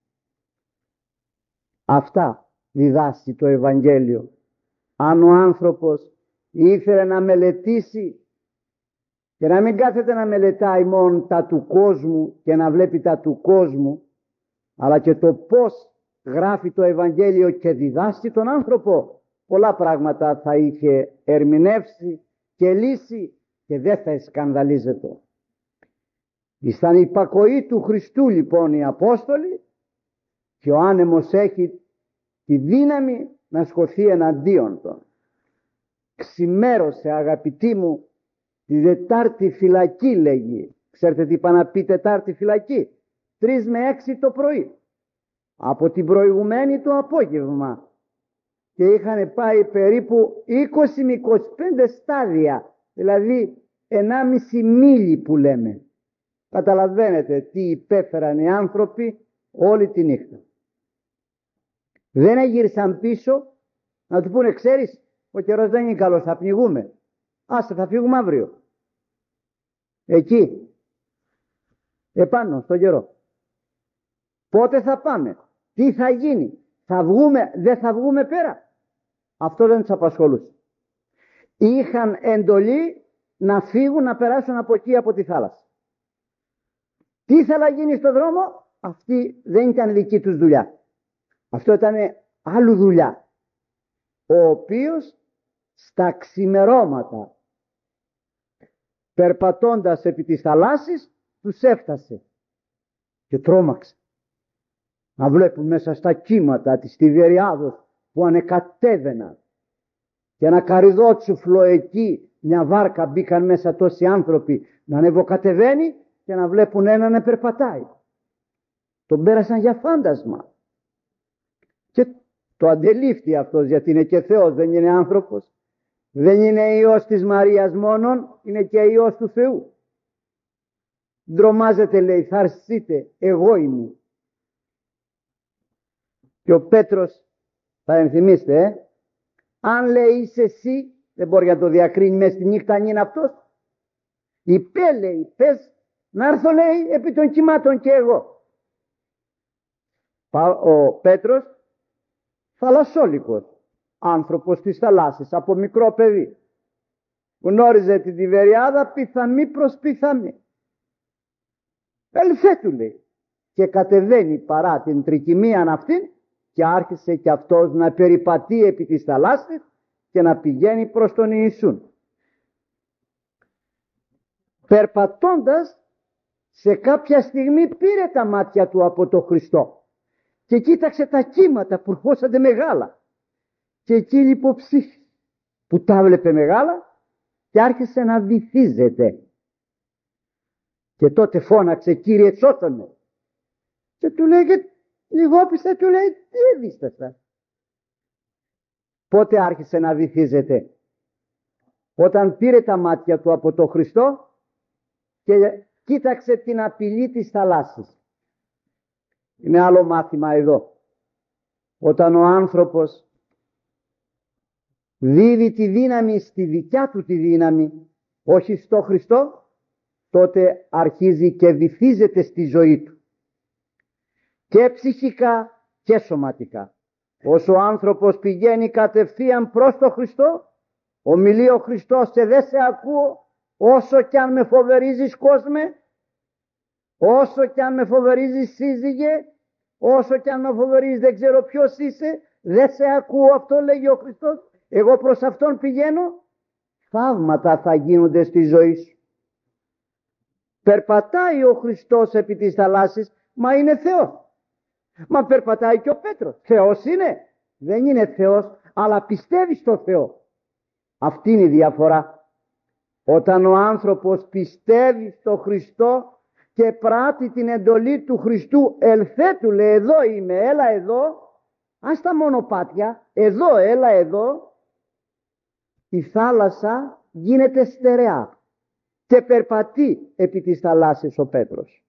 Αυτά διδάσκει το Ευαγγέλιο. Αν ο άνθρωπος ήθελε να μελετήσει και να μην κάθεται να μελετάει μόνο τα του κόσμου και να βλέπει τα του κόσμου, αλλά και το πώς γράφει το Ευαγγέλιο και διδάσκει τον άνθρωπο, πολλά πράγματα θα είχε ερμηνεύσει και λύσει και δεν θα σκανδαλίζεται. Ήσταν η υπακοή του Χριστού λοιπόν οι Απόστολοι, και ο άνεμος έχει τη δύναμη να σκοθεί εναντίον των. Ξημέρωσε, αγαπητοί μου, τη Τετάρτη φυλακή, λέγει. Ξέρετε τι είπα να πει Τετάρτη φυλακή? Τρεις με έξι το πρωί. Από την προηγουμένη το απόγευμα. Και είχαν πάει περίπου είκοσι με είκοσι πέντε στάδια. Δηλαδή ενάμιση μίλι που λέμε. Καταλαβαίνετε τι υπέφεραν οι άνθρωποι όλη τη νύχτα. Δεν έγυρισαν πίσω να του πούνε, ξέρεις, ο καιρός δεν είναι καλός, θα πνιγούμε. Άσε, θα φύγουμε αύριο. Εκεί, επάνω στο καιρό. Πότε θα πάμε? Τι θα γίνει? Θα βγούμε, δεν θα βγούμε πέρα? Αυτό δεν τους απασχολούσε. Είχαν εντολή να φύγουν, να περάσουν από εκεί, από τη θάλασσα. Τι θα γίνει στον δρόμο? Αυτή δεν ήταν δική τους δουλειά. Αυτό ήταν άλλου δουλειά. Ο οποίος στα ξημερώματα, περπατώντας επί της θαλάσσης, τους έφτασε και τρόμαξε να βλέπουν μέσα στα κύματα της Τιβεριάδος που ανεκατέβαιναν, και ένα καρυδότσουφλο εκεί, μια βάρκα, μπήκαν μέσα τόσοι άνθρωποι, να ανεβοκατεβαίνει και να βλέπουν έναν να περπατάει. Τον πέρασαν για φάντασμα. Και το αντελήφθη αυτός, γιατί είναι και Θεός, δεν είναι άνθρωπος. Δεν είναι Υιός της Μαρίας μόνον, είναι και Υιός του Θεού. Ντρομάζετε, λέει, θα αρσείτε, εγώ είμαι. Και ο Πέτρος, θα ενθυμίστε, ε, αν λέει είσαι εσύ, δεν μπορεί να το διακρίνει μέσα στη νύχτα αν είναι αυτός. Είπε, λέει, πες να έρθω, λέει, επί των κυμάτων και εγώ. Ο Πέτρος, θαλασσόλικος, άνθρωπος της θαλάσσης, από μικρό παιδί, γνώριζε την Τιβεριάδα πιθαμή προς πιθαμή. Έλθε, του λέει, και κατεβαίνει παρά την τρικυμίαν αυτήν και άρχισε και αυτός να περιπατεί επί της θαλάσσης και να πηγαίνει προς τον Ιησούν. Περπατώντας, σε κάποια στιγμή πήρε τα μάτια του από τον Χριστό και κοίταξε τα κύματα που ερχόσανται μεγάλα, και εκεί λιποψήφισε που τα βλέπε μεγάλα και άρχισε να βυθίζεται. Και τότε φώναξε, Κύριε, σώσε με. Και του λέγε, λιγόπιστε, του λέει, τι έβηστασα? Πότε άρχισε να βυθίζεται? Όταν πήρε τα μάτια του από τον Χριστό και κοίταξε την απειλή της θαλάσσης. Είναι άλλο μάθημα εδώ. Όταν ο άνθρωπος δίδει τη δύναμη στη δικιά του τη δύναμη, όχι στο Χριστό, τότε αρχίζει και βυθίζεται στη ζωή του. Και ψυχικά και σωματικά. Όσο ο άνθρωπος πηγαίνει κατευθείαν προς τον Χριστό, ομιλεί ο Χριστός και δεν σε ακούω, όσο κι αν με φοβερίζεις κόσμε, όσο κι αν με φοβερίζεις σύζυγε, όσο κι αν με φοβερίζεις δεν ξέρω ποιος είσαι, δεν σε ακούω, αυτό λέγει ο Χριστός. Εγώ προς Αυτόν πηγαίνω, θαύματα θα γίνονται στη ζωή σου. Περπατάει ο Χριστός επί της θαλάσσης, μα είναι Θεός. Μα περπατάει και ο Πέτρος. Θεός είναι? Δεν είναι Θεός, αλλά πιστεύει στο Θεό. Αυτή είναι η διαφορά. Όταν ο άνθρωπος πιστεύει στο Χριστό και πράττει την εντολή του Χριστού, ελθέ, του λέει, εδώ είμαι, έλα εδώ, ας τα μονοπάτια, εδώ, έλα εδώ, η θάλασσα γίνεται στερεά. και περπατεί επί της θαλάσσης ο Πέτρος.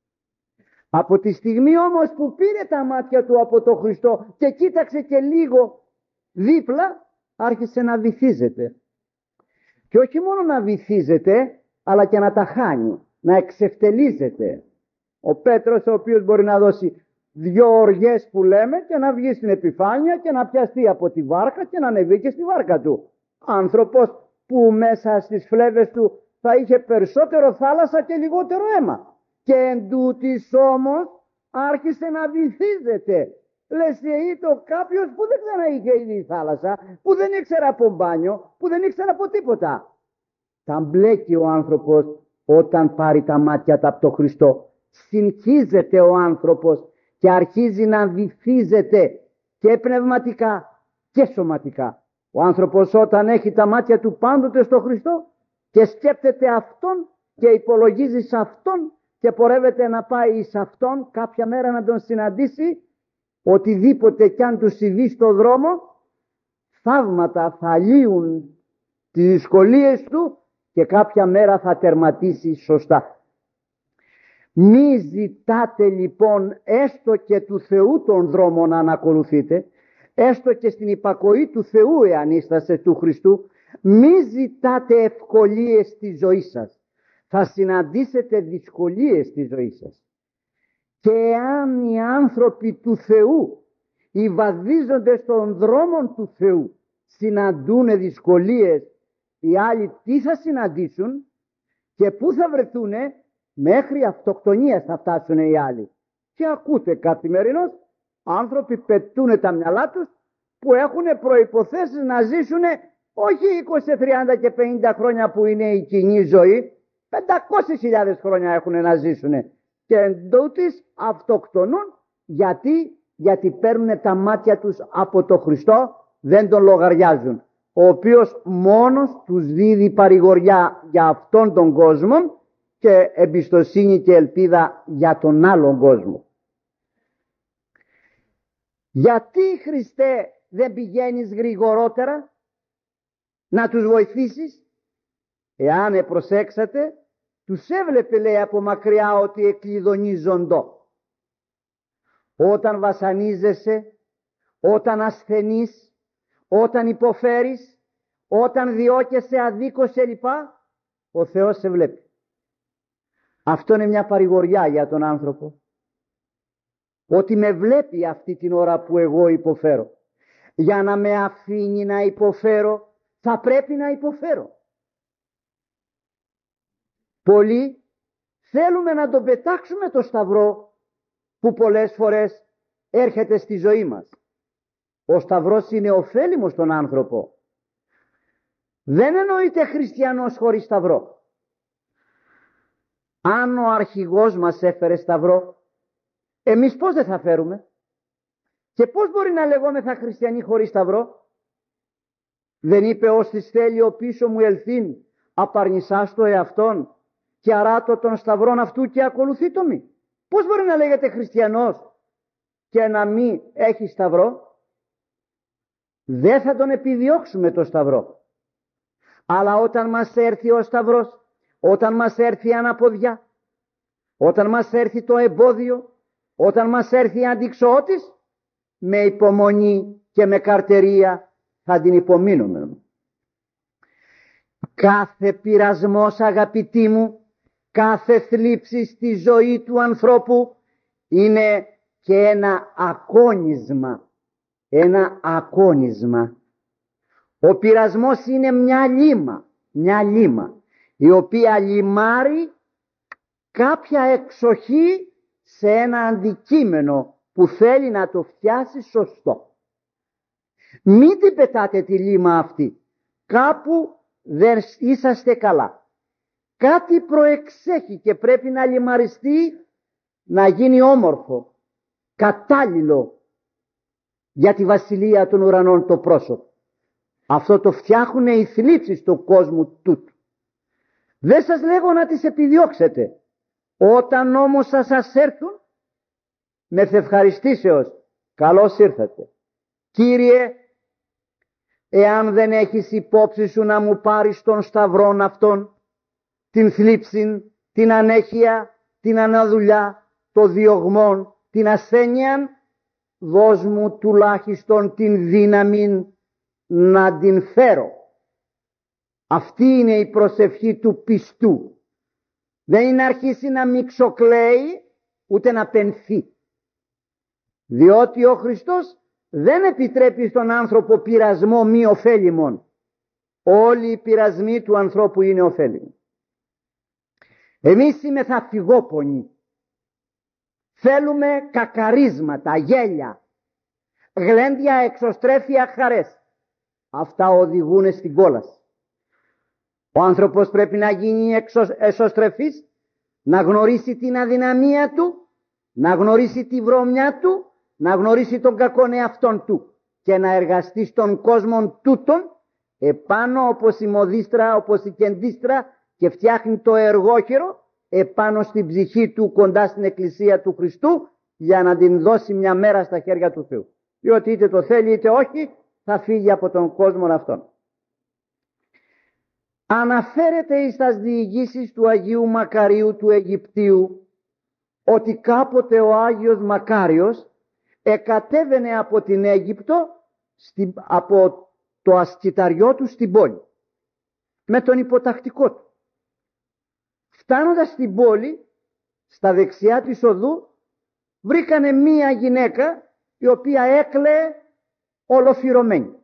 Από τη στιγμή όμως που πήρε τα μάτια του από τον Χριστό και κοίταξε και λίγο δίπλα, άρχισε να βυθίζεται. Και όχι μόνο να βυθίζεται, αλλά και να τα χάνει, να εξευτελίζεται. Ο Πέτρος, ο οποίος μπορεί να δώσει δυο οργές που λέμε και να βγει στην επιφάνεια και να πιαστεί από τη βάρκα και να ανεβεί και στη βάρκα του. Άνθρωπος που μέσα στις φλέβες του θα είχε περισσότερο θάλασσα και λιγότερο αίμα. Και εν τούτης όμως άρχισε να βυθίζεται. Λες το κάποιος που δεν ξαναείχε ήδη η θάλασσα, που δεν ήξερε από μπάνιο, που δεν ήξερε από τίποτα. Τα μπλέκει ο άνθρωπος όταν πάρει τα μάτια του από τον Χριστό. Συγχύζεται ο άνθρωπος και αρχίζει να βυθίζεται και πνευματικά και σωματικά. Ο άνθρωπος όταν έχει τα μάτια του πάντοτε στο Χριστό και σκέπτεται Αυτόν και υπολογίζει σε Αυτόν και πορεύεται να πάει σε Αυτόν κάποια μέρα να τον συναντήσει, οτιδήποτε κι αν του συμβεί στο δρόμο, θαύματα θα λύουν τις δυσκολίες του και κάποια μέρα θα τερματίσει σωστά. Μη ζητάτε λοιπόν έστω και του Θεού τον δρόμο να ανακολουθείτε, έστω και στην υπακοή του Θεού εάν είσαστε του Χριστού, μη ζητάτε ευκολίες στη ζωή σας. Θα συναντήσετε δυσκολίες στη ζωή σας. Και εάν οι άνθρωποι του Θεού, οι βαδίζοντες στον δρόμο του Θεού, συναντούν δυσκολίες, οι άλλοι τι θα συναντήσουν και πού θα βρεθούνε? Μέχρι αυτοκτονίας θα φτάσουν οι άλλοι. Και ακούτε καθημερινώς άνθρωποι πετούν τα μυαλά τους που έχουν προϋποθέσεις να ζήσουν όχι είκοσι, τριάντα και πενήντα χρόνια που είναι η κοινή ζωή, πεντακόσιες χιλιάδες χρόνια έχουν να ζήσουν. Και εντούτοις αυτοκτονούν γιατί, γιατί παίρνουν τα μάτια τους από το Χριστό, δεν τον λογαριάζουν. Ο οποίος μόνος τους δίδει παρηγοριά για αυτόν τον κόσμο και εμπιστοσύνη και ελπίδα για τον άλλον κόσμο. Γιατί, Χριστέ, δεν πηγαίνεις γρηγορότερα να τους βοηθήσεις? Εάν προσέξατε, τους έβλεπε, λέει, από μακριά ότι εκλειδονίζοντο. Όταν βασανίζεσαι, όταν ασθενείς, όταν υποφέρεις, όταν διώκεσαι αδίκως κλπ, ο Θεός σε βλέπει. Αυτό είναι μια παρηγοριά για τον άνθρωπο. Ότι με βλέπει αυτή την ώρα που εγώ υποφέρω. Για να με αφήνει να υποφέρω, θα πρέπει να υποφέρω. Πολλοί θέλουμε να τον πετάξουμε το σταυρό που πολλές φορές έρχεται στη ζωή μας. Ο σταυρός είναι ωφέλιμος στον άνθρωπο. Δεν εννοείται χριστιανός χωρίς σταυρό. Αν ο αρχηγός μας έφερε σταυρό, εμείς πώς δεν θα φέρουμε? Και πώς μπορεί να λεγόμεθα χριστιανοί χωρίς σταυρό? Δεν είπε όσοι θέλει ο πίσω μου ελθύν, απαρνησάς το εαυτόν και αράτω τον σταυρόν αυτού και ακολουθεί το μη. Πώς μπορεί να λέγεται χριστιανός και να μην έχει σταυρό? Δεν θα τον επιδιώξουμε το σταυρό. Αλλά όταν μας έρθει ο σταυρός, όταν μας έρθει η αναποδιά, όταν μας έρθει το εμπόδιο, όταν μας έρθει η αντιξοότης, με υπομονή και με καρτερία θα την υπομείνουμε. Κάθε πειρασμός, αγαπητοί μου, κάθε θλίψη στη ζωή του ανθρώπου είναι και ένα ακόνισμα. Ένα ακόνισμα. Ο πειρασμός είναι μια λίμα, μια λίμα, η οποία λιμάρει κάποια εξοχή σε ένα αντικείμενο που θέλει να το φτιάσει σωστό. Μην την πετάτε τη λίμα αυτή. Κάπου δεν είσαστε καλά. Κάτι προεξέχει και πρέπει να λιμαριστεί, να γίνει όμορφο, κατάλληλο για τη βασιλεία των ουρανών το πρόσωπο. Αυτό το φτιάχνουν οι θλίψεις του κόσμου τούτου. Δεν σας λέγω να τις επιδιώξετε. Όταν όμως θα σας έρθουν, με ευχαριστήσεως, καλώς ήρθατε. Κύριε, εάν δεν έχεις υπόψη σου να μου πάρεις τον σταυρόν αυτόν, την θλίψη, την ανέχεια, την αναδουλειά, το διωγμόν, την ασθένεια, δώσ' μου τουλάχιστον την δύναμη να την φέρω. Αυτή είναι η προσευχή του πιστού. Δεν είναι να αρχίσει να μιξοκλαίει, ούτε να πενθεί. Διότι ο Χριστός δεν επιτρέπει στον άνθρωπο πειρασμό μη ωφέλιμον. Όλοι οι πειρασμοί του ανθρώπου είναι ωφέλιμοι. Εμείς είμεθα φυγόπονοι. Θέλουμε κακαρίσματα, γέλια, γλέντια, εξωστρέφεια, χαρές. Αυτά οδηγούν στην κόλαση. Ο άνθρωπος πρέπει να γίνει εσωστρεφής, να γνωρίσει την αδυναμία του, να γνωρίσει τη βρωμιά του, να γνωρίσει τον κακόν εαυτόν του και να εργαστεί στον κόσμο τούτον επάνω όπως η μοδίστρα, όπως η κεντίστρα και φτιάχνει το εργόχειρο επάνω στην ψυχή του κοντά στην εκκλησία του Χριστού για να την δώσει μια μέρα στα χέρια του Θεού. Διότι είτε το θέλει είτε όχι θα φύγει από τον κόσμο αυτόν. Αναφέρεται εις τας διηγήσεις του Αγίου Μακαρίου του Αιγυπτίου ότι κάποτε ο Άγιος Μακάριος εκατέβαινε από την Αίγυπτο στην, από το ασκηταριό του στην πόλη με τον υποτακτικό του. Φτάνοντας στην πόλη, στα δεξιά της οδού βρήκανε μία γυναίκα η οποία έκλαιε ολοφυρωμένη.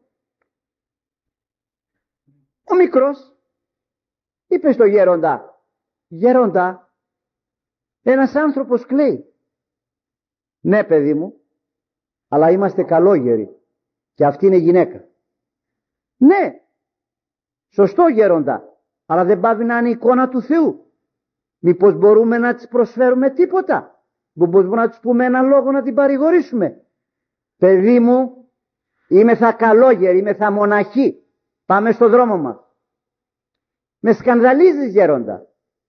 Ο μικρός είπε στο γέροντα, γέροντα, ένας άνθρωπος κλαίει. Ναι παιδί μου, αλλά είμαστε καλόγεροι και αυτή είναι γυναίκα. Ναι, σωστό γέροντα, αλλά δεν πάβει να είναι εικόνα του Θεού. Μήπως μπορούμε να της προσφέρουμε τίποτα? Μήπως μπορούμε να τους πούμε ένα λόγο να την παρηγορήσουμε? Παιδί μου, είμαι θα καλόγεροι, είμαι θα μοναχοί. Πάμε στο δρόμο μας. Με σκανδαλίζεις γέροντα.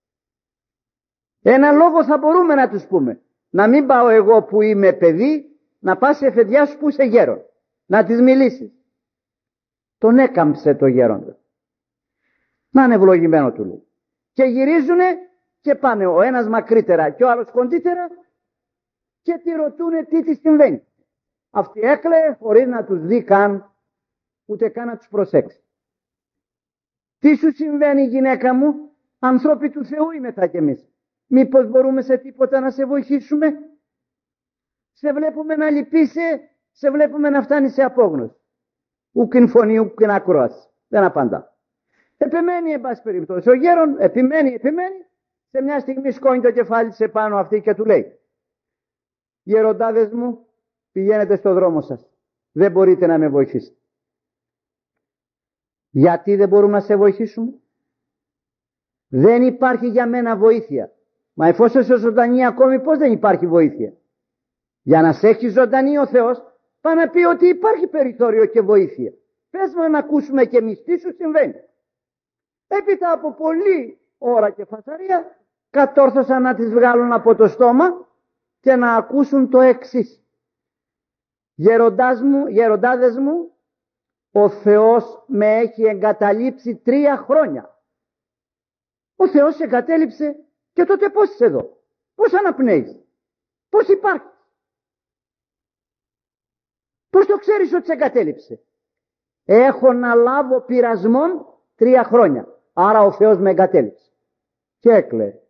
Ένα λόγο θα μπορούμε να τους πούμε. Να μην πάω εγώ που είμαι παιδί, να πας σε εφεδιά σου που είσαι γέρον. Να της μιλήσεις. Τον έκαμψε το γέροντα. Να είναι ευλογημένο του λέει. Και γυρίζουνε και πάνε ο ένας μακρύτερα και ο άλλος κοντύτερα και τη ρωτούνε τι της συμβαίνει. Αυτή έκλαιε χωρίς να τους δει καν, ούτε καν να τους προσέξει. Τι σου συμβαίνει γυναίκα μου? Ανθρώποι του Θεού είμεθα κι εμείς. Μήπως μπορούμε σε τίποτα να σε βοηθήσουμε? Σε βλέπουμε να λυπείσαι, σε βλέπουμε να φτάνει σε απόγνωση. Ούκιν φωνή, ούκιν ακρόαση. Δεν απαντά. Επιμένει εν πάση περιπτώσει. Ο γέρον επιμένει, επιμένει. Σε μια στιγμή σκόνει το κεφάλι της επάνω αυτή και του λέει, γεροντάδες μου, πηγαίνετε στο δρόμο σας. Δεν μπορείτε να με βοηθήσετε. Γιατί δεν μπορούμε να σε βοηθήσουμε? Δεν υπάρχει για μένα βοήθεια. Μα εφόσον είσαι ζωντανή ακόμη, πώς δεν υπάρχει βοήθεια? Για να σε έχει ζωντανή ο Θεός, πάει να πει ότι υπάρχει περιθώριο και βοήθεια. Πες μας να ακούσουμε και εμείς τι σου συμβαίνει. Έπειτα από πολλή ώρα και φασαρία, κατόρθωσαν να τις βγάλουν από το στόμα και να ακούσουν το εξής. Γεροντάς μου, γεροντάδες μου, ο Θεός με έχει εγκαταλείψει τρία χρόνια. Ο Θεός σε εγκατέλειψε και τότε πώς είσαι εδώ? Πώς αναπνέεις? Πώς υπάρχεις? Πώς το ξέρεις ότι σε εγκατέλειψε? Έχω να λάβω πειρασμόν τρία χρόνια. Άρα ο Θεός με εγκατέλειψε. Και έκλαιε.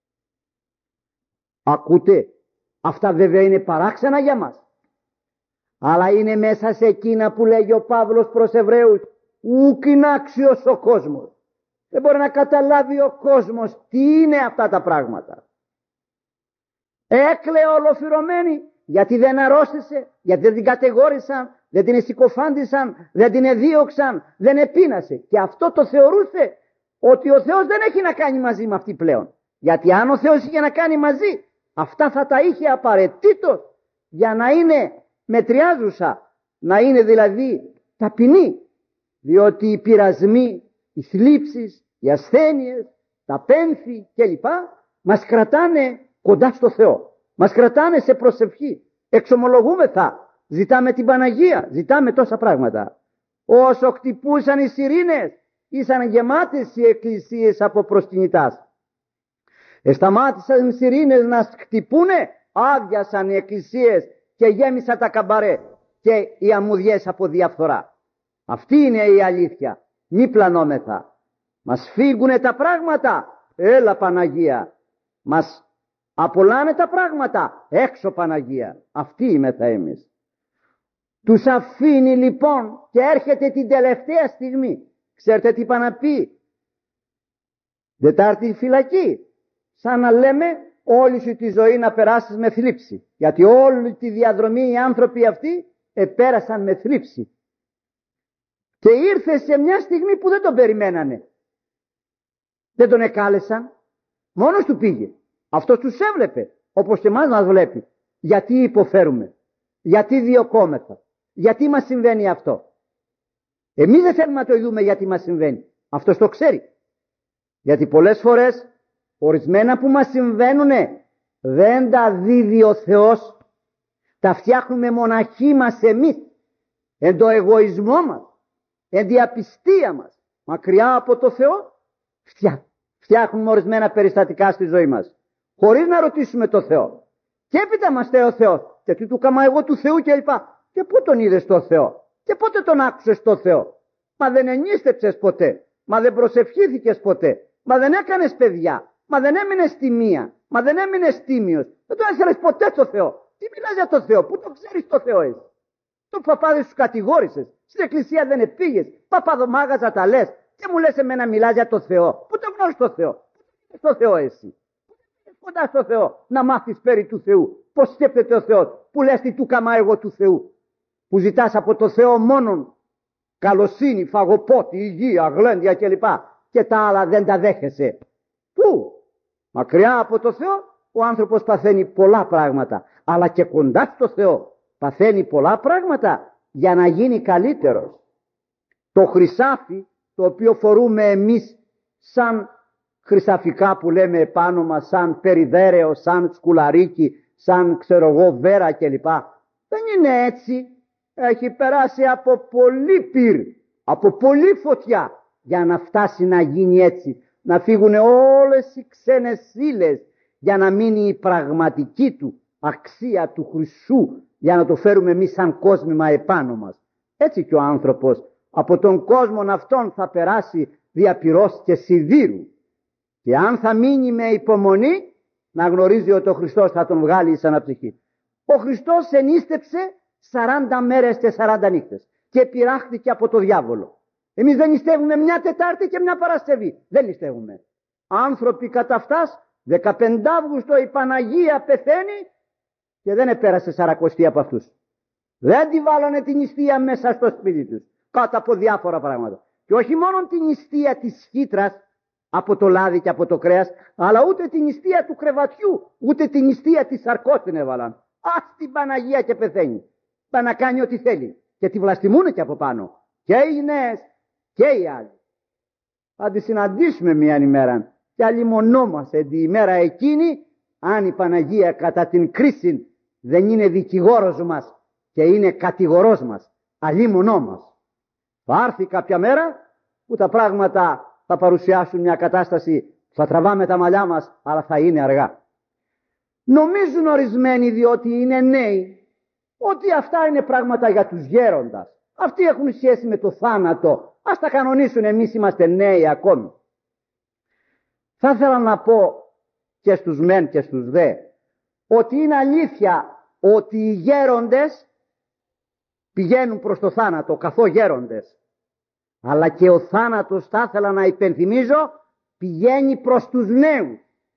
Ακούτε, αυτά βέβαια είναι παράξενα για μας. Αλλά είναι μέσα σε εκείνα που λέγει ο Παύλος προς Εβραίους, ούκ είναι άξιος ο κόσμος. Δεν μπορεί να καταλάβει ο κόσμος τι είναι αυτά τα πράγματα. Έκλαιε ολοφυρωμένη γιατί δεν αρρώστησε, γιατί δεν την κατηγόρησαν, δεν την συκοφάντησαν, δεν την εδίωξαν, δεν επίνασε. Και αυτό το θεωρούσε ότι ο Θεός δεν έχει να κάνει μαζί με αυτή πλέον. Γιατί αν ο Θεός είχε να κάνει μαζί, αυτά θα τα είχε απαραίτητος για να είναι μετριάζουσα, να είναι δηλαδή ταπεινή. Διότι οι πειρασμοί, οι θλίψεις, οι ασθένειες, τα πένθη κλπ. Μας κρατάνε κοντά στο Θεό. Μας κρατάνε σε προσευχή. Εξομολογούμεθα. Ζητάμε την Παναγία. Ζητάμε τόσα πράγματα. Όσο χτυπούσαν οι σιρήνες, ήσαν γεμάτες οι εκκλησίες από προσκυνητάς. Εσταμάτησαν οι σιρήνες να χτυπούνε, άδειασαν οι εκκλησίες και γέμισαν τα καμπαρέ και οι αμμουδιές από διαφθορά. Αυτή είναι η αλήθεια. Μη πλανόμεθα. Μας φύγουνε τα πράγματα. Έλα Παναγία. Μας απολάνε τα πράγματα. Έξω Παναγία. Αυτή είμεθα εμείς. Τους αφήνει λοιπόν και έρχεται την τελευταία στιγμή. Ξέρετε τι είπα να πει? Δετάρτη φυλακή. Σαν να λέμε όλη σου τη ζωή να περάσεις με θλίψη. Γιατί όλη τη διαδρομή οι άνθρωποι αυτοί επέρασαν με θλίψη. Και ήρθε σε μια στιγμή που δεν τον περιμένανε. Δεν τον εκάλεσαν. Μόνος του πήγε. Αυτός τους έβλεπε. Όπως και εμάς μας βλέπει. Γιατί υποφέρουμε? Γιατί διωκόμεθα? Γιατί μας συμβαίνει αυτό? Εμείς δεν θέλουμε να το δούμε γιατί μας συμβαίνει. Αυτός το ξέρει. Γιατί πολλές φορές ορισμένα που μας συμβαίνουνε δεν τα δίδει ο Θεός. Τα φτιάχνουμε μοναχοί μας εμείς. Εν το εγωισμό μας. Εν τη απιστία μας. Μακριά από το Θεό φτιά, φτιάχνουμε ορισμένα περιστατικά στη ζωή μας. Χωρίς να ρωτήσουμε το Θεό. Και έπειτα μας λέει ο Θεός. Και τι του κάμα εγώ του Θεού και λοιπά. Και πού τον είδες το Θεό? Και πότε τον άκουσες το Θεό? Μα δεν ενίστεψες ποτέ. Μα δεν προσευχήθηκες ποτέ. Μα δεν έκανες παιδιά. Μα δεν έμεινες τιμία. Μα δεν έμεινες τίμιος. Δεν τον έθελες ποτέ το Θεό. Τι μιλάς για το Θεό? Πού το ξέρεις το Θεό εσύ? Το παπάδες σου κατηγόρησες. Στην εκκλησία δεν επήγες. Παπαδομάγαζα τα λες. Και μου λες εμένα μιλάς για το Θεό. Πού το γνωρίζεις το Θεό? Πού το Θεό εσύ? Κοντά στο Θεό να μάθεις περί του Θεού. Πώς σκέφτεται ο Θεός? Που λες τι του κάμα εγώ του Θεού? Που ζητάς από το Θεό μόνον καλοσύνη, φαγοπότη, υγεία, γλέντια κλπ. Και τα άλλα δεν τα δέχεσαι. Πού? Μακριά από το Θεό ο άνθρωπος παθαίνει πολλά πράγματα. Αλλά και κοντά στο Θεό παθαίνει πολλά πράγματα για να γίνει καλύτερος. Το χρυσάφι το οποίο φορούμε εμείς σαν χρυσαφικά που λέμε επάνω μας, σαν περιδέρεο, σαν σκουλαρίκι, σαν ξέρω εγώ βέρα κλπ. Δεν είναι έτσι. Έχει περάσει από πολύ πυρ, από πολύ φωτιά για να φτάσει να γίνει έτσι. Να φύγουν όλες οι ξένες ύλες για να μείνει η πραγματική του αξία του χρυσού, για να το φέρουμε εμείς σαν κόσμημα επάνω μας. Έτσι και ο άνθρωπος από τον κόσμο αυτόν θα περάσει δια πυρός και σιδήρου. Και αν θα μείνει με υπομονή, να γνωρίζει ότι ο Χριστός θα τον βγάλει εις αναψυχή. Ο Χριστός ενίστεψε σαράντα μέρες και σαράντα νύχτες και πειράχθηκε από το διάβολο. Εμείς δεν νηστεύουμε μια Τετάρτη και μια Παρασκευή. Δεν νηστεύουμε. Άνθρωποι κατά αυτάς, δεκαπέντε Αύγουστο η Παναγία πεθαίνει και δεν επέρασε σαρακοστή από αυτούς. Δεν τη βάλανε την νηστεία μέσα στο σπίτι τους. Κάτω από διάφορα πράγματα. Και όχι μόνο την νηστεία της χύτρας από το λάδι και από το κρέας, αλλά ούτε την νηστεία του κρεβατιού, ούτε την νηστεία της σαρκός την έβαλαν. Ας την Παναγία και πεθαίνει. Θα να κάνει ό,τι θέλει. Και τη βλαστημούνε και από πάνω. Και οι νέες και οι άλλοι. Θα τη συναντήσουμε μια ημέρα. Και αλλημονόμαστε την ημέρα εκείνη, αν η Παναγία κατά την κρίση δεν είναι δικηγόρος μας και είναι κατηγορός μας. Αλλήμονό μας. Θα έρθει κάποια μέρα που τα πράγματα θα παρουσιάσουν μια κατάσταση, θα τραβάμε τα μαλλιά μας, αλλά θα είναι αργά. Νομίζουν ορισμένοι, διότι είναι νέοι, ότι αυτά είναι πράγματα για τους γέροντας. Αυτοί έχουν σχέση με το θάνατο. Ας τα κανονίσουν, εμείς είμαστε νέοι ακόμη. Θα ήθελα να πω και στους μεν και στους δε, ότι είναι αλήθεια ότι οι γέροντες πηγαίνουν προς το θάνατο, καθώ γέροντες. Αλλά και ο θάνατος, θα ήθελα να υπενθυμίζω, πηγαίνει προς τους νέους.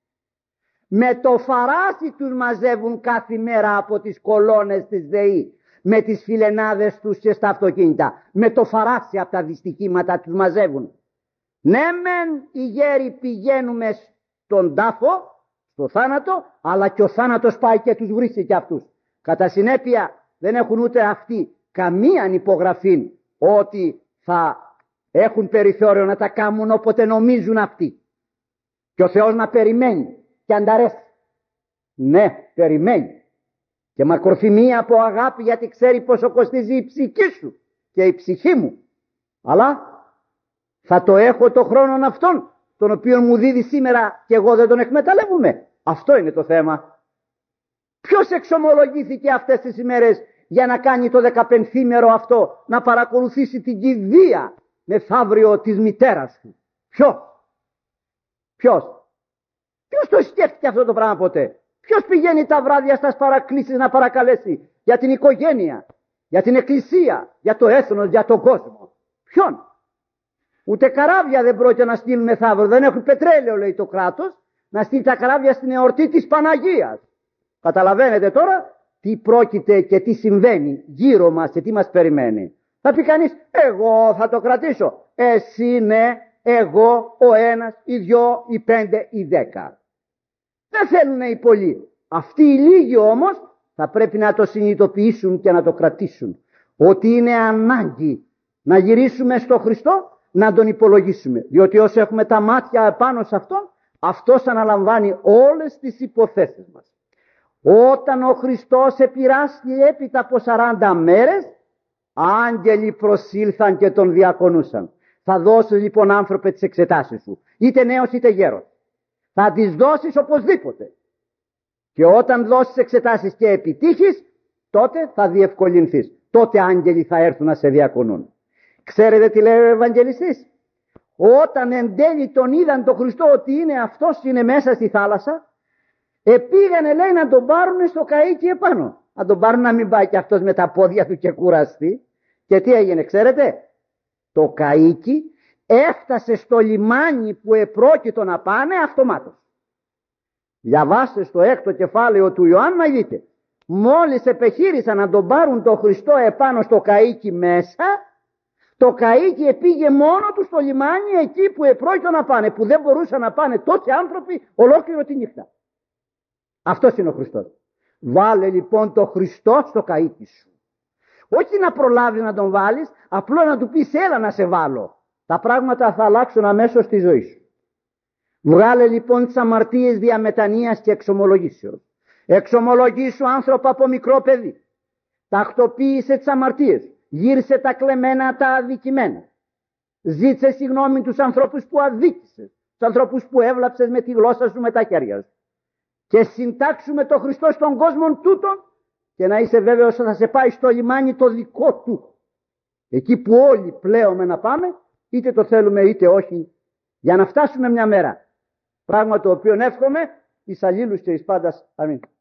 Με το φαράσι τους μαζεύουν κάθε μέρα από τις κολόνες της ΔΕΗ, με τις φιλενάδες τους και στα αυτοκίνητα. Με το φαράσι από τα δυστυχήματα τους μαζεύουν. Ναι μεν οι γέροι πηγαίνουμε στον τάφο, στο θάνατο, αλλά και ο θάνατος πάει και τους βρίσκει και αυτούς. Κατά συνέπεια δεν έχουν ούτε αυτοί καμία υπογραφή ότι θα έχουν περιθώριο να τα κάνουν όποτε νομίζουν αυτοί. Και ο Θεός να περιμένει και ανταρέσει. Ναι, περιμένει. Και μακροθυμεί από αγάπη, γιατί ξέρει πόσο κοστίζει η ψυχή σου και η ψυχή μου. Αλλά Θα το έχω το χρόνο αυτόν, τον οποίο μου δίδει σήμερα και εγώ δεν τον εκμεταλλεύομαι? Αυτό είναι το θέμα. Ποιος εξομολογήθηκε αυτές τις ημέρες για να κάνει το δεκαπενθήμερο αυτό, να παρακολουθήσει την κηδεία μεθαύριο της μητέρας του? Ποιος? Ποιος? Ποιος το σκέφτηκε αυτό το πράγμα ποτέ? Ποιος πηγαίνει τα βράδια στα παρακλήσεις να παρακαλέσει για την οικογένεια, για την εκκλησία, για το έθνος, για τον κόσμο? Ποιον? Ούτε καράβια δεν πρόκειται να στείλουν μεθαύριο. Δεν έχουν πετρέλαιο, λέει το κράτος, να στείλει τα καράβια στην εορτή της Παναγίας. Καταλαβαίνετε τώρα τι πρόκειται και τι συμβαίνει γύρω μας και τι μας περιμένει. Θα πει κανείς, εγώ θα το κρατήσω. Εσύ ναι, εγώ, ο ένας, οι δυο, οι πέντε, οι δέκα. Δεν θέλουν οι πολλοί. Αυτοί οι λίγοι όμως θα πρέπει να το συνειδητοποιήσουν και να το κρατήσουν. Ότι είναι ανάγκη να γυρίσουμε στο Χριστό, να τον υπολογίσουμε. Διότι όσοι έχουμε τα μάτια επάνω σε αυτόν, αυτός αναλαμβάνει όλες τις υποθέσεις μας. Όταν ο Χριστός επειράστη έπειτα από σαράντα μέρες, άγγελοι προσήλθαν και τον διακονούσαν. Θα δώσεις λοιπόν, άνθρωπε, τις εξετάσεις σου, είτε νέος είτε γέρος. Θα τις δώσεις οπωσδήποτε. Και όταν δώσεις εξετάσεις και επιτύχεις, τότε θα διευκολυνθείς. Τότε άγγελοι θα έρθουν να σε διακονούν. Ξέρετε τι λέει ο Ευαγγελιστής? Όταν εν τέλει τον είδαν τον Χριστό ότι είναι αυτός, είναι μέσα στη θάλασσα, επήγανε, λέει, να τον πάρουν στο καΐκι επάνω. Να τον πάρουν να μην πάει και αυτός με τα πόδια του και κουραστεί. Και τι έγινε, ξέρετε? Το καΐκι έφτασε στο λιμάνι που επρόκειτο να πάνε αυτομάτως. Διαβάστε στο έκτο κεφάλαιο του Ιωάννα, δείτε. Μόλις επιχείρησαν να τον πάρουν τον Χριστό επάνω στο καΐκι μέσα, το καΐκι επήγε μόνο του στο λιμάνι εκεί που επρόκειτο να πάνε, που δεν μπορούσαν να πάνε τόσοι άνθρωποι ολόκληρο τη νύχτα. Αυτός είναι ο Χριστός. Βάλε λοιπόν το Χριστό στο καΐκι σου. Όχι να προλάβεις να τον βάλεις, απλώς να του πεις έλα να σε βάλω. Τα πράγματα θα αλλάξουν αμέσως στη ζωή σου. Βγάλε λοιπόν τις αμαρτίες διαμετανοίας και εξομολογήσεως. Εξομολογήσου, άνθρωπο, από μικρό παιδί. Τακτοποίησε τις αμαρτίες. Γύρισε τα κλεμμένα, τα αδικημένα. Ζήτησε συγγνώμη τους ανθρώπους που αδίκησες, τους ανθρώπους που έβλαψες με τη γλώσσα σου, με τα χέρια σου. Και συντάξουμε το Χριστό στον κόσμο τούτον και να είσαι βέβαιος ότι θα σε πάει στο λιμάνι το δικό του. Εκεί που όλοι πλέουμε να πάμε, είτε το θέλουμε είτε όχι, για να φτάσουμε μια μέρα. Πράγμα το οποίο εύχομαι εις αλλήλους και εις πάντας. Αμήν.